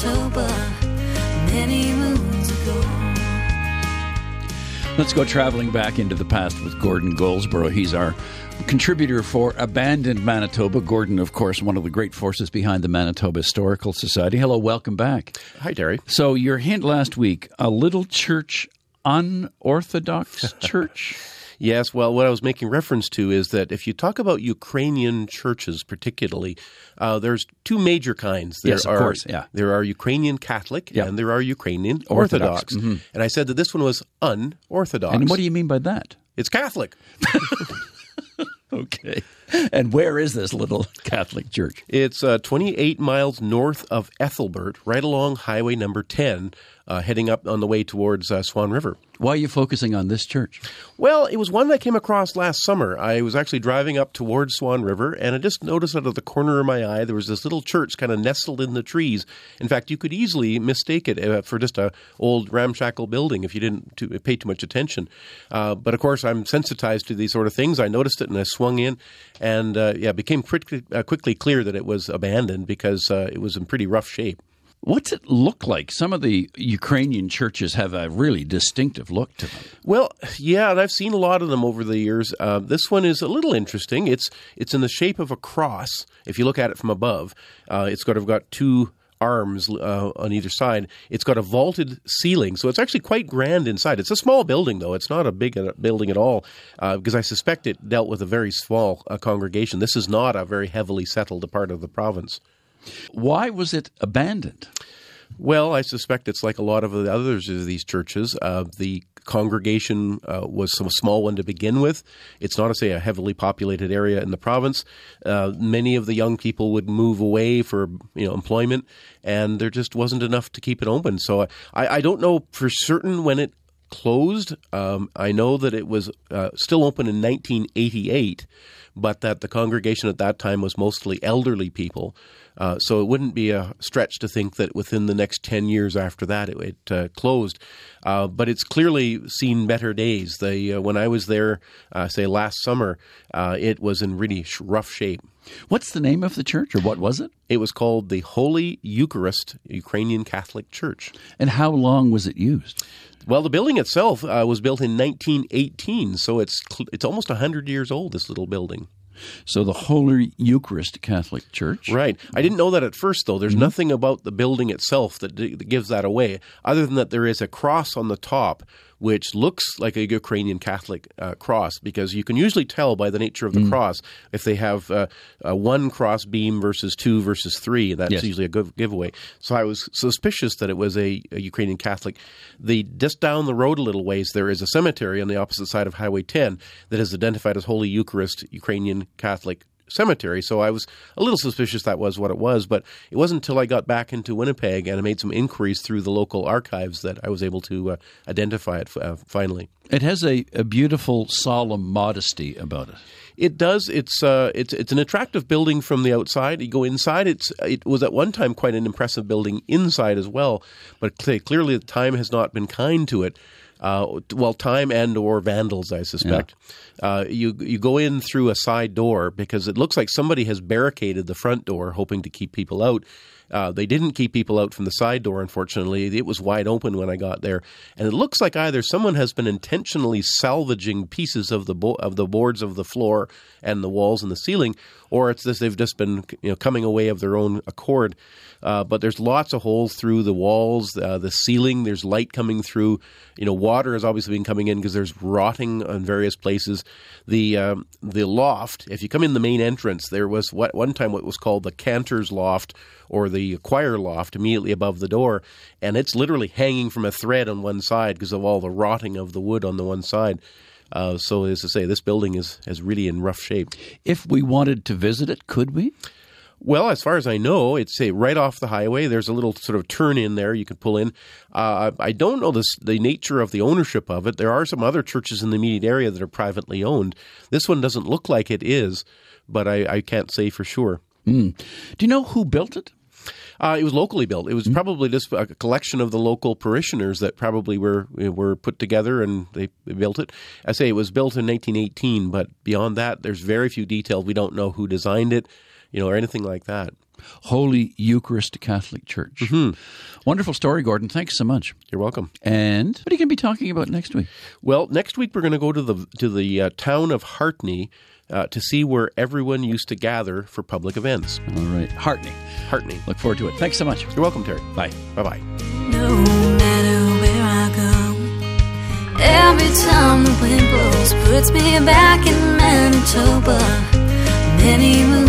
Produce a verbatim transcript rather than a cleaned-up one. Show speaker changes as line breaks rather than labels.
Manitoba many moons ago.
Let's go traveling back into the past with Gordon Goldsboro. He's our contributor for Abandoned Manitoba. Gordon, of course, one of the great forces behind the Manitoba Historical Society. Hello, welcome back.
Hi, Terry.
So your hint last week, a little church, unorthodox church?
Yes, well, what I was making reference to is that if you talk about Ukrainian churches particularly, uh, there's two major kinds. There
Yes, of
are,
course, yeah.
There are Ukrainian Catholic
Yeah.
and there are Ukrainian
Orthodox.
Orthodox.
Mhm.
And I said that this one was unorthodox.
And what do you mean by that?
It's Catholic.
Okay. And where is this little Catholic church?
It's uh, twenty-eight miles north of Ethelbert, right along Highway number ten, uh, heading up on the way towards uh, Swan River.
Why are you focusing on this church?
Well, it was one I came across last summer. I was actually driving up towards Swan River, and I just noticed out of the corner of my eye there was this little church kind of nestled in the trees. In fact, you could easily mistake it uh, for just a old ramshackle building if you didn't to, pay too much attention. Uh, but of course, I'm sensitized to these sort of things. I noticed it, and I swung in, and uh, yeah, it became quickly, uh, quickly clear that it was abandoned because uh, it was in pretty rough shape.
What's it look like? Some of the Ukrainian churches have a really distinctive look to them.
Well, yeah, and I've seen a lot of them over the years. Uh, this one is a little interesting. It's it's in the shape of a cross. If you look at it from above, uh, it's got, got two arms uh, on either side. It's got a vaulted ceiling, so it's actually quite grand inside. It's a small building, though. It's not a big uh, building at all, uh, because I suspect it dealt with a very small uh, congregation. This is not a very heavily settled part of the province.
Why was it abandoned?
Well, I suspect it's like a lot of the others of these churches. Uh, the congregation uh, was a small one to begin with. It's not, to say, a heavily populated area in the province. Uh, many of the young people would move away for you know employment, and there just wasn't enough to keep it open. So I, I don't know for certain when it closed. Um, I know that it was uh, still open in nineteen eighty-eight, but that the congregation at that time was mostly elderly people. Uh, so it wouldn't be a stretch to think that within the next ten years after that it, it uh, closed. Uh, but it's clearly seen better days. The, uh, when I was there, uh, say last summer, uh, it was in really sh- rough shape.
What's the name of the church, or what was it?
It was called the Holy Eucharist Ukrainian Catholic Church.
And how long was it used?
Well, the building itself uh, was built in nineteen eighteen, so it's cl- it's almost one hundred years old, this little building.
So the Holy Eucharist Catholic Church.
Right. I didn't know that at first, though. There's mm-hmm. nothing about the building itself that, d- that gives that away, other than that there is a cross on the top, which looks like a Ukrainian Catholic uh, cross, because you can usually tell by the nature of the mm. cross if they have uh, uh, one cross beam versus two versus three. That's yes. usually a good giveaway. So I was suspicious that it was a, a Ukrainian Catholic. The just down the road a little ways, there is a cemetery on the opposite side of Highway ten that is identified as Holy Eucharist Ukrainian Catholic Cemetery. So I was a little suspicious that was what it was, but it wasn't until I got back into Winnipeg and I made some inquiries through the local archives that I was able to uh, identify it uh, finally.
It has a, a beautiful, solemn modesty about it.
It does. It's uh, it's it's an attractive building from the outside. You go inside. It's it was at one time quite an impressive building inside as well, but clearly the time has not been kind to it. Uh, well, time and or vandals, I suspect. Yeah. Uh, you you go in through a side door because it looks like somebody has barricaded the front door, hoping to keep people out. Uh, they didn't keep people out from the side door, unfortunately. It was wide open when I got there. And it looks like either someone has been intentionally salvaging pieces of the bo- of the boards of the floor and the walls and the ceiling, or it's this they've just been you know coming away of their own accord. Uh, but there's lots of holes through the walls, uh, the ceiling. There's light coming through. You know, water has obviously been coming in because there's rotting in various places. The um, the loft, if you come in the main entrance, there was what one time what was called the cantor's loft or the choir loft immediately above the door, and it's literally hanging from a thread on one side because of all the rotting of the wood on the one side. Uh, so as I say, this building is, is really in rough shape.
If we wanted to visit it, could we?
Well, as far as I know, it's say right off the highway. There's a little sort of turn in there you can pull in. Uh, I don't know this, the nature of the ownership of it. There are some other churches in the immediate area that are privately owned. This one doesn't look like it is, but I, I can't say for sure.
Mm. Do you know who built it?
Uh, it was locally built. It was mm-hmm. probably just a collection of the local parishioners that probably were were put together and they, they built it. I say it was built in nineteen eighteen, but beyond that, there's very few details. We don't know who designed it, you know, or anything like that.
Holy Eucharist Catholic Church.
Mm-hmm.
Wonderful story, Gordon. Thanks so much.
You're welcome.
And what are you going to be talking about next week?
Well, next week we're going to go to the to the uh, town of Hartney uh, to see where everyone used to gather for public events.
All right. Hartney.
Hartney.
Look forward to it. Thanks so much.
You're welcome, Terry.
Bye.
Bye-bye.
No matter where I go, every time the wind blows puts me back in Manitoba. Many moons